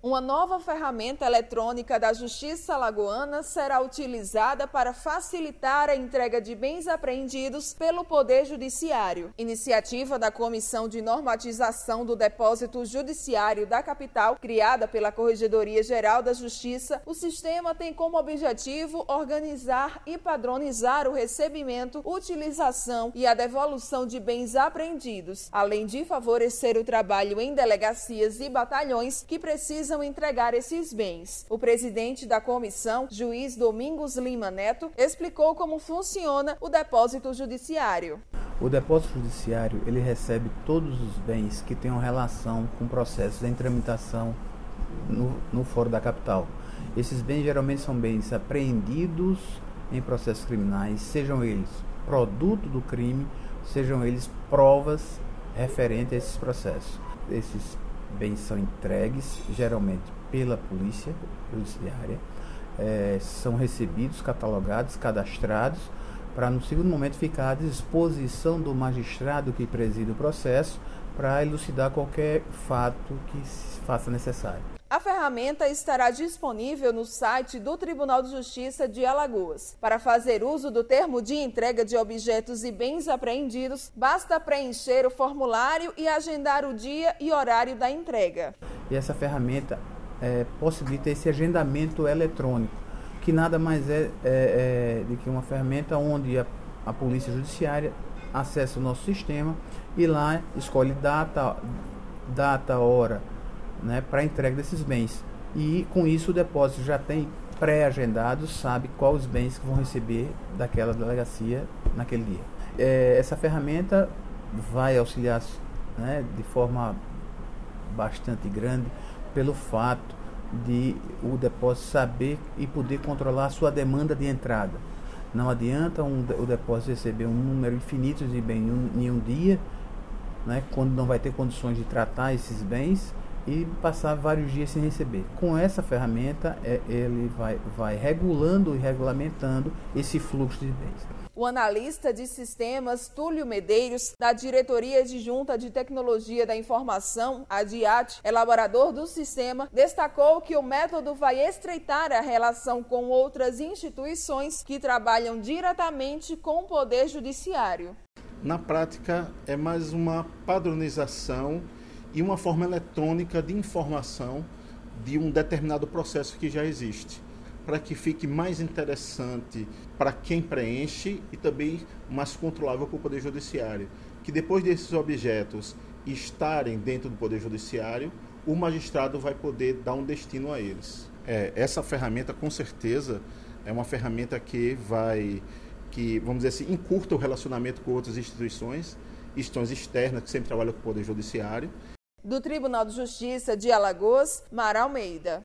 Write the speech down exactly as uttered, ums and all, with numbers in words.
Uma nova ferramenta eletrônica da Justiça Alagoana será utilizada para facilitar a entrega de bens apreendidos pelo Poder Judiciário. Iniciativa da Comissão de Normatização do Depósito Judiciário da capital, criada pela Corregedoria Geral da Justiça, o sistema tem como objetivo organizar e padronizar o recebimento, utilização e a devolução de bens apreendidos, além de favorecer o trabalho em delegacias e batalhões que precisam entregar esses bens. O presidente da comissão, juiz Domingos Lima Neto, explicou como funciona o depósito judiciário. O depósito judiciário, ele recebe todos os bens que tenham relação com processos em tramitação no, no foro da capital. Esses bens geralmente são bens apreendidos em processos criminais, sejam eles produto do crime, sejam eles provas referentes a esses processos. Esses bens são entregues, geralmente pela polícia judiciária, é, são recebidos, catalogados, cadastrados, para no segundo momento ficar à disposição do magistrado que preside o processo para elucidar qualquer fato que se faça necessário. A ferramenta estará disponível no site do Tribunal de Justiça de Alagoas. Para fazer uso do termo de entrega de objetos e bens apreendidos, basta preencher o formulário e agendar o dia e horário da entrega. E essa ferramenta é, possibilita esse agendamento eletrônico, que nada mais é, é, é do que uma ferramenta onde a, a Polícia Judiciária acessa o nosso sistema e lá escolhe data, data, hora, né, para a entrega desses bens. E com isso o depósito já tem pré-agendado, sabe quais os bens que vão receber daquela delegacia naquele dia. É, essa ferramenta vai auxiliar, né, de forma bastante grande pelo fato de o depósito saber e poder controlar a sua demanda de entrada. Não adianta um, o depósito receber um número infinito de bens em um, em um dia, né, quando não vai ter condições de tratar esses bens, e passar vários dias sem receber. Com essa ferramenta, é, ele vai, vai regulando e regulamentando esse fluxo de bens. O analista de sistemas Túlio Medeiros, da Diretoria Adjunta de Tecnologia da Informação, a DIAT, elaborador do sistema, destacou que o método vai estreitar a relação com outras instituições que trabalham diretamente com o Poder Judiciário. Na prática, é mais uma padronização e uma forma eletrônica de informação de um determinado processo que já existe, para que fique mais interessante para quem preenche e também mais controlável para o Poder Judiciário, que depois desses objetos estarem dentro do Poder Judiciário, o magistrado vai poder dar um destino a eles. É, essa ferramenta, com certeza, é uma ferramenta que vai, que, vamos dizer assim, encurta o relacionamento com outras instituições, instituições externas que sempre trabalham com o Poder Judiciário. Do Tribunal de Justiça de Alagoas, Mara Almeida.